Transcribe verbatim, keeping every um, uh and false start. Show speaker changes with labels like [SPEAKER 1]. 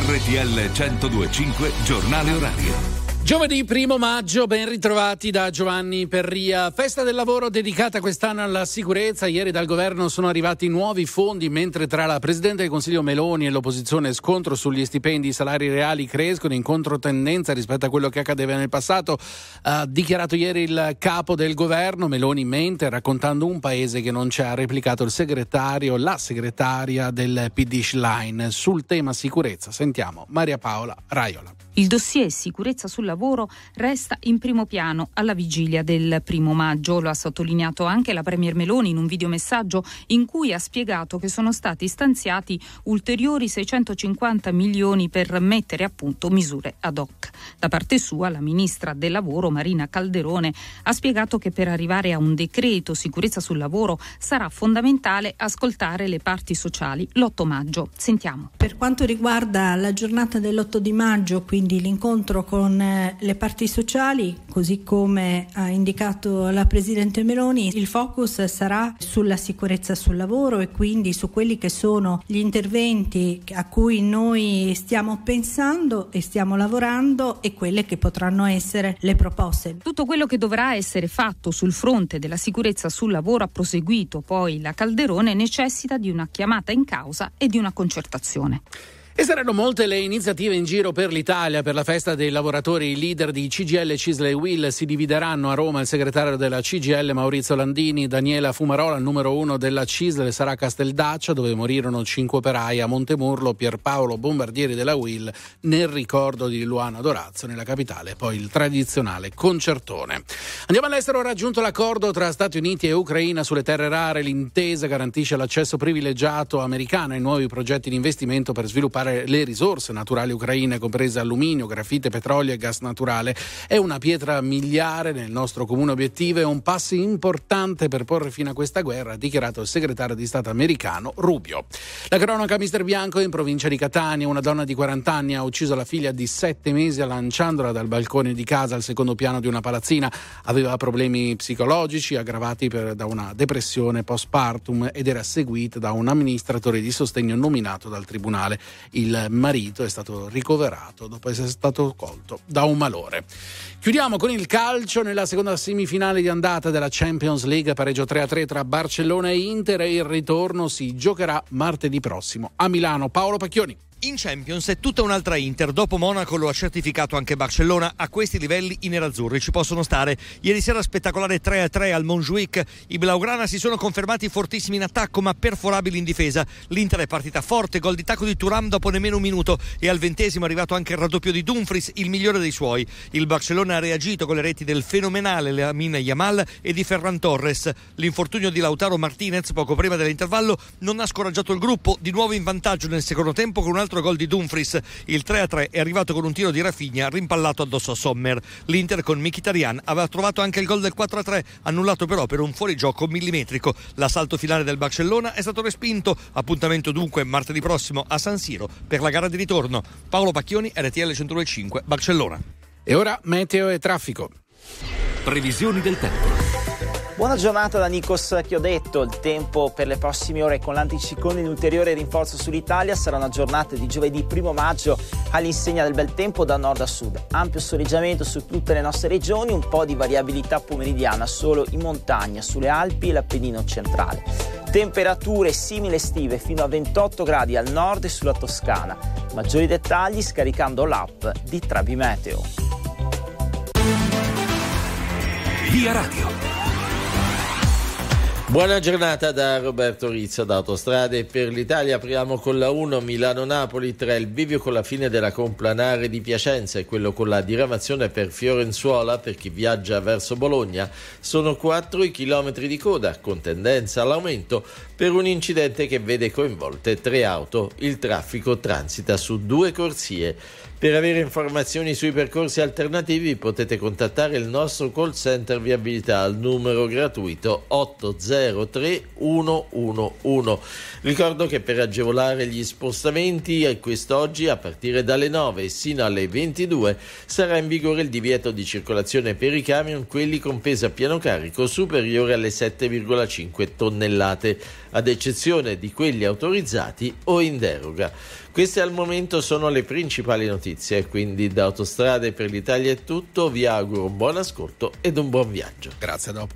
[SPEAKER 1] R T L centodue e cinque Giornale Orario.
[SPEAKER 2] Giovedì primo maggio, ben ritrovati da Giovanni Perria. Festa del lavoro dedicata quest'anno alla sicurezza. Ieri dal governo sono arrivati nuovi fondi, mentre tra la Presidente del Consiglio Meloni e l'opposizione scontro sugli stipendi, i salari reali crescono in controtendenza rispetto a quello che accadeva nel passato. Ha dichiarato ieri il capo del governo. Meloni mente raccontando un paese che non ci ha replicato il segretario, la segretaria del P D Schlein. Sul tema sicurezza sentiamo Maria Paola Raiola.
[SPEAKER 3] Il dossier sicurezza sul lavoro resta in primo piano alla vigilia del primo maggio. Lo ha sottolineato anche la Premier Meloni in un videomessaggio in cui ha spiegato che sono stati stanziati ulteriori seicentocinquanta milioni per mettere a punto misure ad hoc. Da parte sua, la ministra del lavoro Marina Calderone ha spiegato che per arrivare a un decreto sicurezza sul lavoro sarà fondamentale ascoltare le parti sociali l'otto maggio. Sentiamo.
[SPEAKER 4] Per quanto riguarda la giornata dell'otto di maggio, quindi l'incontro con le parti sociali, così come ha indicato la Presidente Meloni, il focus sarà sulla sicurezza sul lavoro e quindi su quelli che sono gli interventi a cui noi stiamo pensando e stiamo lavorando e quelle che potranno essere le proposte.
[SPEAKER 3] Tutto quello che dovrà essere fatto sul fronte della sicurezza sul lavoro, ha proseguito poi la Calderone, necessita di una chiamata in causa e di una concertazione.
[SPEAKER 2] E saranno molte le iniziative in giro per l'Italia per la festa dei lavoratori. I leader di C G I L, CISL e UIL si divideranno. A Roma il segretario della C G I L Maurizio Landini, Daniela Fumarola, numero uno della CISL, sarà a Casteldaccia dove morirono cinque operai. A Montemurlo Pierpaolo Bombardieri della UIL nel ricordo di Luana Dorazio nella capitale. Poi il tradizionale concertone. Andiamo all'estero. Raggiunto l'accordo tra Stati Uniti e Ucraina sulle terre rare. L'intesa garantisce l'accesso privilegiato americano ai nuovi progetti di investimento per sviluppare le risorse naturali ucraine, comprese alluminio, grafite, petrolio e gas naturale. È una pietra miliare nel nostro comune obiettivo e un passo importante per porre fine a questa guerra, ha dichiarato il segretario di Stato americano Rubio. La cronaca Mister Bianco in provincia di Catania. Una donna di quaranta anni ha ucciso la figlia di sette mesi lanciandola dal balcone di casa al secondo piano di una palazzina. Aveva problemi psicologici aggravati per, da una depressione postpartum ed era seguita da un amministratore di sostegno nominato dal tribunale. Il marito è stato ricoverato dopo essere stato colto da un malore. Chiudiamo con il calcio. Nella seconda semifinale di andata della Champions League, pareggio tre a tre tra Barcellona e Inter, e il ritorno si giocherà martedì prossimo a Milano. Paolo Pacchioni.
[SPEAKER 5] In Champions è tutta un'altra Inter. Dopo Monaco lo ha certificato anche Barcellona. A questi livelli i nerazzurri ci possono stare. Ieri sera spettacolare tre a tre al Montjuic. I blaugrana si sono confermati fortissimi in attacco ma perforabili in difesa. L'Inter è partita forte, gol di tacco di Thuram dopo nemmeno un minuto, e al ventesimo è arrivato anche il raddoppio di Dumfries, il migliore dei suoi. Il Barcellona ha reagito con le reti del fenomenale Lamine Yamal e di Ferran Torres. L'infortunio di Lautaro Martinez poco prima dell'intervallo non ha scoraggiato il gruppo, di nuovo in vantaggio nel secondo tempo con un altro gol di Dumfries. Il tre a tre è arrivato con un tiro di Rafinha rimpallato addosso a Sommer. L'Inter con Mkhitaryan aveva trovato anche il gol del quattro a tre, annullato però per un fuorigioco millimetrico. L'assalto finale del Barcellona è stato respinto. Appuntamento dunque martedì prossimo a San Siro per la gara di ritorno. Paolo Pacchioni, R T L centodue e cinque, Barcellona.
[SPEAKER 2] E ora meteo e traffico.
[SPEAKER 1] Previsioni del tempo.
[SPEAKER 6] Buona giornata da Nikos Chiodetto. Il tempo per le prossime ore con l'anticiclone in ulteriore rinforzo sull'Italia. Sarà una giornata di giovedì primo maggio all'insegna del bel tempo da nord a sud. Ampio soleggiamento su tutte le nostre regioni, un po' di variabilità pomeridiana solo in montagna, sulle Alpi e l'Appennino centrale. Temperature simili estive fino a ventotto gradi al nord e sulla Toscana. Maggiori dettagli scaricando l'app di Trabi Meteo.
[SPEAKER 1] Via Radio.
[SPEAKER 7] Buona giornata da Roberto Rizzo da Autostrade per l'Italia. Apriamo con la uno Milano-Napoli, tra il bivio con la fine della complanare di Piacenza e quello con la diramazione per Fiorenzuola per chi viaggia verso Bologna. Sono quattro i chilometri di coda con tendenza all'aumento per un incidente che vede coinvolte tre auto. Il traffico transita su due corsie. Per avere informazioni sui percorsi alternativi potete contattare il nostro call center viabilità al numero gratuito otto zero zero tre uno uno uno. Ricordo che per agevolare gli spostamenti a quest'oggi a partire dalle nove sino alle ventidue sarà in vigore il divieto di circolazione per i camion, quelli con peso a pieno carico superiore alle sette virgola cinque tonnellate, ad eccezione di quelli autorizzati o in deroga. Queste al momento sono le principali notizie, quindi da Autostrade per l'Italia è tutto, vi auguro un buon ascolto ed un buon viaggio.
[SPEAKER 2] Grazie, a dopo.